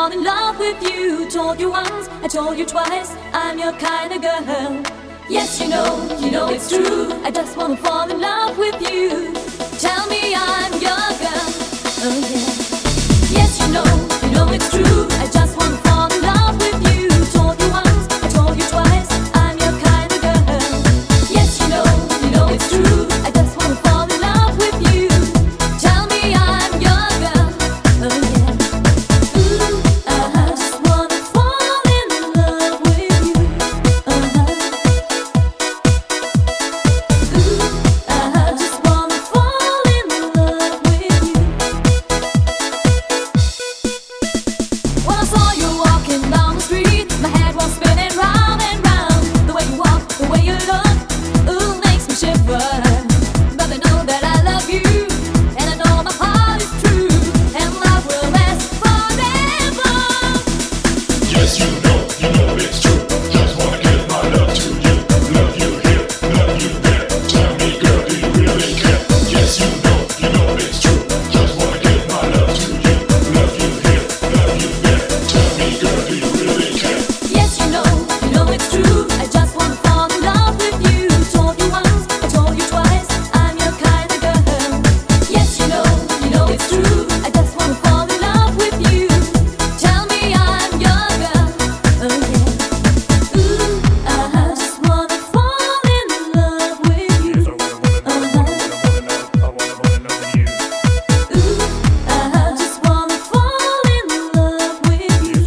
fall in love with you. Told you once, I told you twice, I'm your kind of girl. Yes, you know it's true. I just wanna fall in love with you. Tell me I'm your girl. Oh yeah. Yes, you know it's true. I just wanna fall in love with you. Told you once, I told you twice, I'm your kind of girl. Yes, you know it's true. I just wanna fall in love with you. Tell me I'm your girl. Oh yeah. Ooh, I just wanna fall in love with you. Ooh, I just wanna fall in love with you. When I saw you walking down the street, my head was spinning round and round. The way you walk, the way you look, ooh, makes me shiver. But I know that I love you, and I know my heart is true, and love will last forever. Yes, you know it's true. Just wanna give my love to you. Love you here, love you there. Tell me, girl, do you really care? Yes, you know it's true. Just wanna give my love to you. Love you here, love you there. Tell me, girl, do you really care? Yes, you know it's true. I just wanna fall in love with you. Told you once, I told you twice, I'm your kind of girl. Yes, you know it's true. I just wanna fall in love with you. Tell me I'm your girl. Oh yeah. Ooh, I just wanna fall in love with you. Ooh, I just wanna fall in love with you.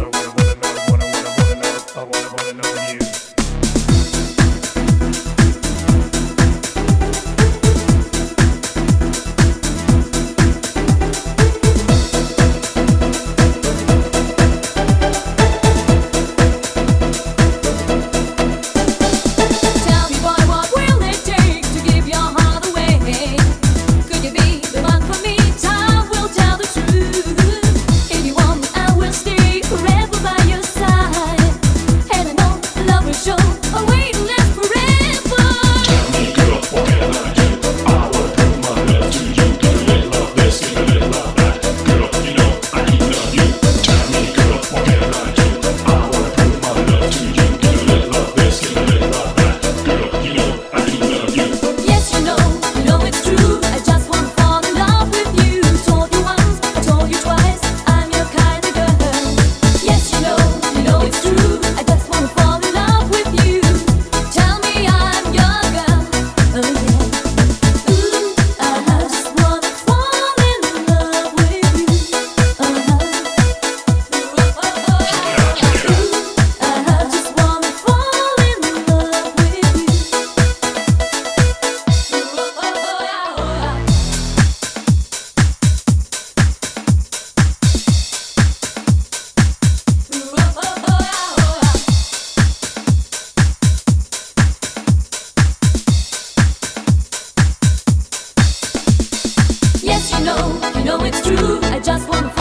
Tell me what will it take to give your heart away? Could you be the one for me? Time will tell the truth. If you want me, I will stay forever by your side. And I know love will show a way to live forever. Tell me, girl, what can I do? I will put my love to you. Give a little love this, give a little love that. Girl, you know I do love you. Tell me, girl, what can I do? I will put my love to you. Give a little love this, give a little love that. Girl, you know I do love you. Yes, you know it's true. I just wanna fall in love with you. Told you once, I told you twice, I'm your kind of girl. Yes, you know it's true. I just wanna fall in love with you. Tell me I'm your girl. Oh yeah. Ooh, I just wanna fall in love with you. Ooh, I just wanna fall in love with you. Yes, you know it's true. I just wanna